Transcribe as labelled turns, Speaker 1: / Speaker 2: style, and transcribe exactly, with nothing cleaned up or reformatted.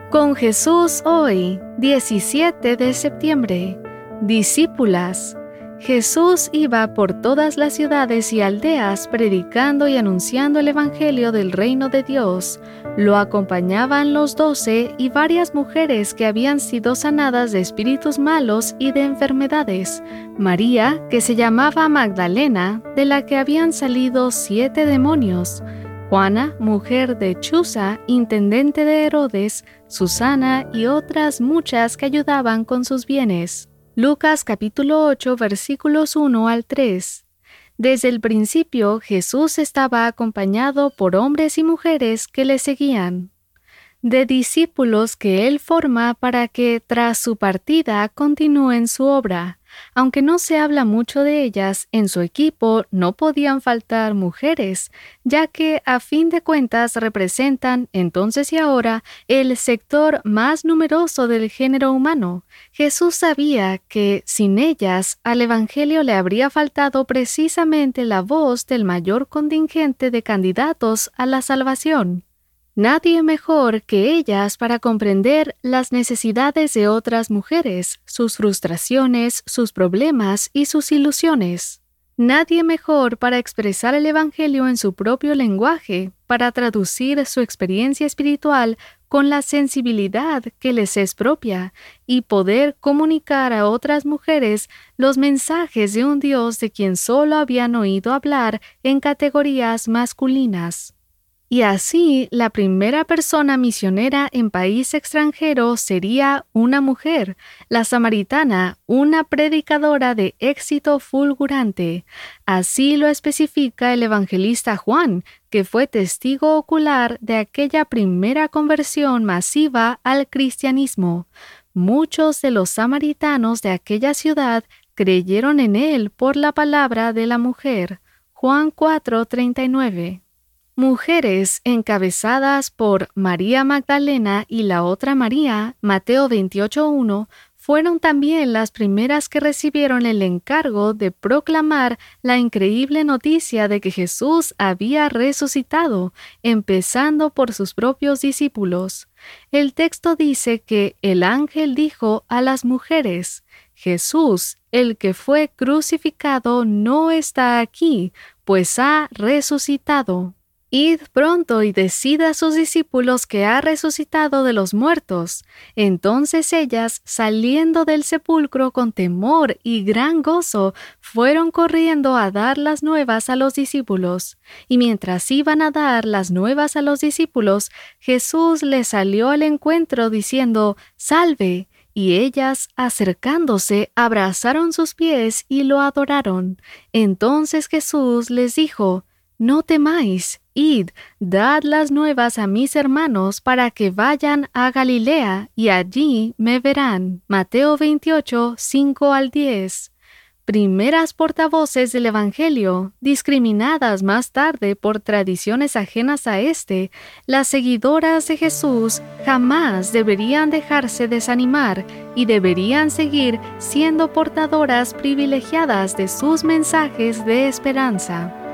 Speaker 1: Con Jesús hoy, diecisiete de septiembre. Discípulas. Jesús iba por todas las ciudades y aldeas predicando y anunciando el Evangelio del reino de Dios. Lo acompañaban los doce y varias mujeres que habían sido sanadas de espíritus malos y de enfermedades. María, que se llamaba Magdalena, de la que habían salido siete demonios. Juana, mujer de Chuza, intendente de Herodes, Susana y otras muchas que ayudaban con sus bienes. Lucas capítulo ocho versículos uno al tres. Desde el principio Jesús estaba acompañado por hombres y mujeres que le seguían, de discípulos que él forma para que tras su partida continúen su obra. Aunque no se habla mucho de ellas, en su equipo no podían faltar mujeres, ya que a fin de cuentas representan, entonces y ahora, el sector más numeroso del género humano. Jesús sabía que, sin ellas, al Evangelio le habría faltado precisamente la voz del mayor contingente de candidatos a la salvación. Nadie mejor que ellas para comprender las necesidades de otras mujeres, sus frustraciones, sus problemas y sus ilusiones. Nadie mejor para expresar el Evangelio en su propio lenguaje, para traducir su experiencia espiritual con la sensibilidad que les es propia y poder comunicar a otras mujeres los mensajes de un Dios de quien solo habían oído hablar en categorías masculinas. Y así, la primera persona misionera en país extranjero sería una mujer, la samaritana, una predicadora de éxito fulgurante. Así lo especifica el evangelista Juan, que fue testigo ocular de aquella primera conversión masiva al cristianismo. Muchos de los samaritanos de aquella ciudad creyeron en él por la palabra de la mujer. Juan cuatro treinta y nueve. Mujeres encabezadas por María Magdalena y la otra María, Mateo veintiocho uno, fueron también las primeras que recibieron el encargo de proclamar la increíble noticia de que Jesús había resucitado, empezando por sus propios discípulos. El texto dice que el ángel dijo a las mujeres: Jesús, el que fue crucificado, no está aquí, pues ha resucitado. Id pronto y decid a sus discípulos que ha resucitado de los muertos. Entonces ellas, saliendo del sepulcro con temor y gran gozo, fueron corriendo a dar las nuevas a los discípulos. Y mientras iban a dar las nuevas a los discípulos, Jesús les salió al encuentro diciendo: «Salve». Y ellas, acercándose, abrazaron sus pies y lo adoraron. Entonces Jesús les dijo: «No temáis, id, dad las nuevas a mis hermanos para que vayan a Galilea y allí me verán». Mateo veintiocho, cinco al diez. Primeras portavoces del Evangelio, discriminadas más tarde por tradiciones ajenas a éste, las seguidoras de Jesús jamás deberían dejarse desanimar y deberían seguir siendo portadoras privilegiadas de sus mensajes de esperanza.